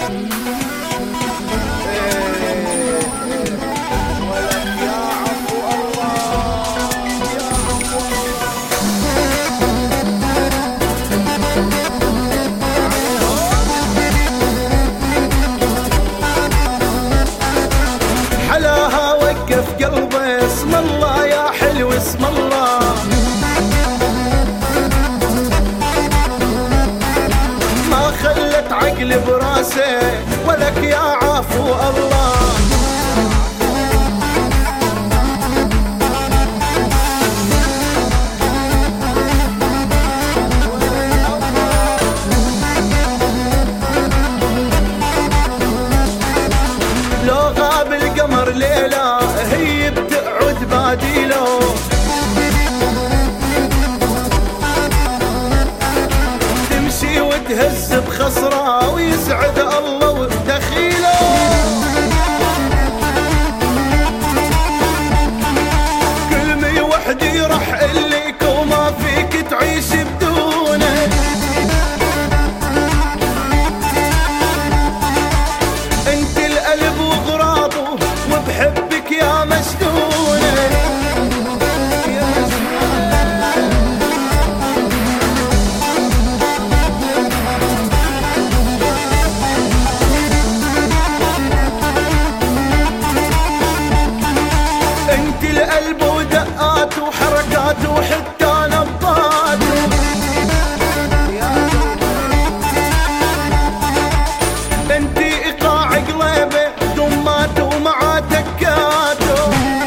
حلاها وقف قلبي اسم الله يا حلو اسم الله. ما خلت عقلي براسي ولك يا عفو الله. لو غاب القمر ليلة هي بتقعد باديله، تمشي وتهز بخصرة ويسعد الله ودخيله. كل مي وحدي راح إليك وما فيك تعيش بدونه. انت القلب وغراضه وبحبك يا مجنونه. انت القلب ودقاته وحركاته وحتى نبضاته. انت ايقاع قلبه دماته ومع تكاته.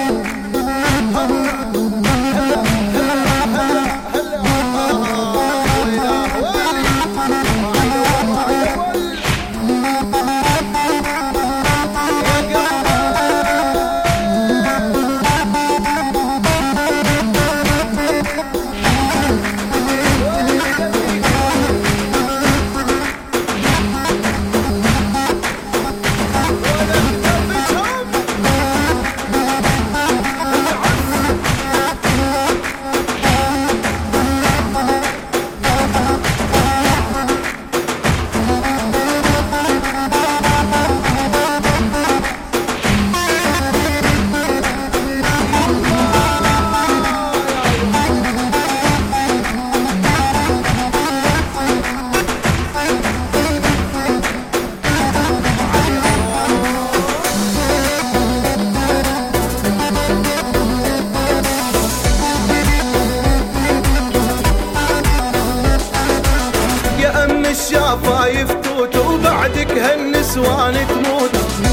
الشفايف توت وبعدك هالنسوان تموت.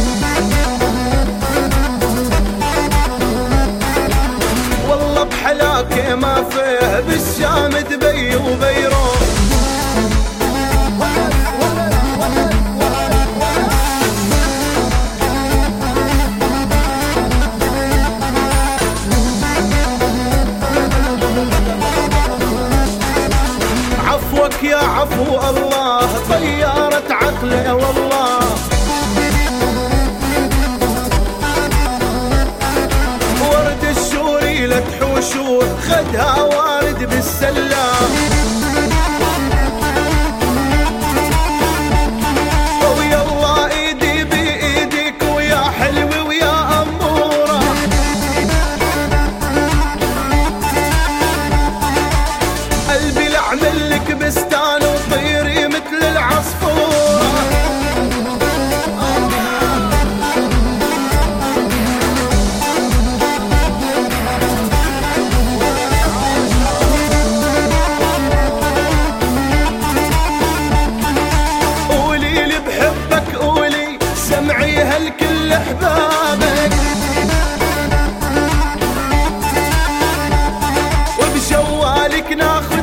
والله بحلاك ما فيه بالشام دبي وبيروت. عفوك يا عفو الله طيارة عقلي والله. ورد الشوري لتحوشور خدها وارد بالسلام. ويا الله ايدي بايديك ويا حلوي ويا اموره. قلبي لعمل لك بستان وطيري مثل العصفورة. قولي لي بحبك قولي سمعي هالكل احبابك. وبجوالك ناخذ